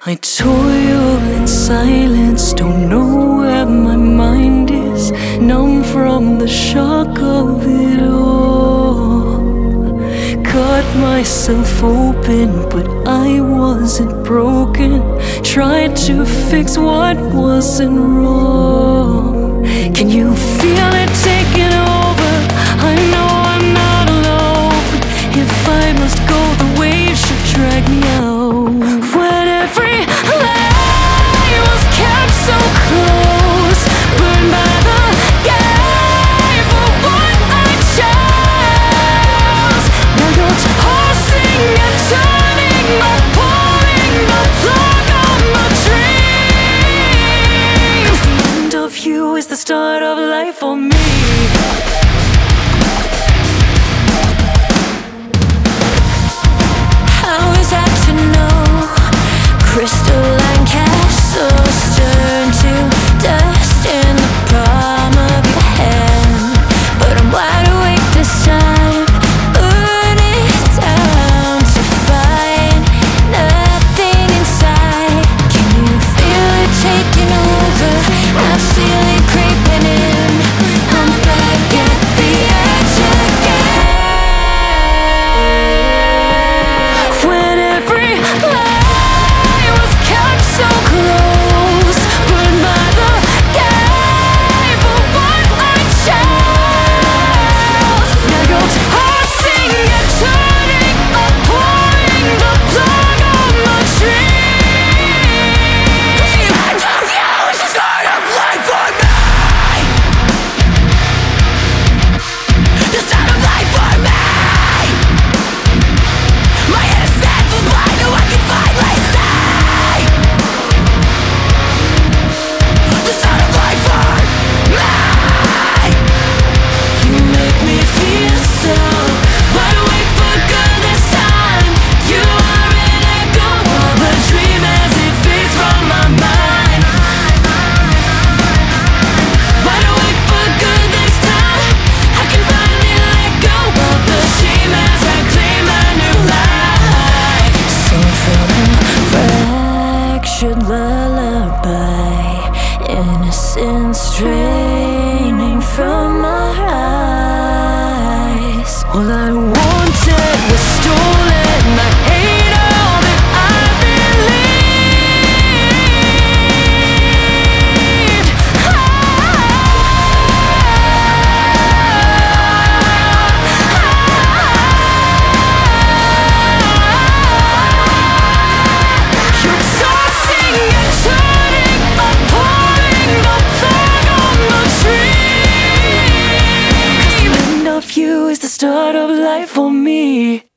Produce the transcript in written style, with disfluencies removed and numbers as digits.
I toil in silence, don't know where my mind is, numb from the shock of it all. Cut myself open, but I wasn't broken. Tried to fix what wasn't wrong. Can you feel it taking over? I know I'm not alone. If I must go, the waves should drag me out. When every lie was kept so close, burned by the gate for what I chose. Now you're tossing and turning, or pulling the plug on my dream. 'Cause the end of you is the start of life for me. Crystalline castles turn to dust in the palm of your hand. But I'm wide awake this time, burning down to find nothing inside. Can you feel it taking over? I feel it creeping in. I'm back at the edge again. When every so close, burned by the gate for what I chose. Now you're tossing and turning, or pulling the plug on my dream. The end of you is the start of life for me. The start of life for me. My innocence was blind, no one can finally see. Lullaby, innocence draining from our eyes. All I wanted was stolen. I hate all that I believed. You're tossing and turning, or pulling the plug on my dream. 'Cause the end of you is the start of life for me.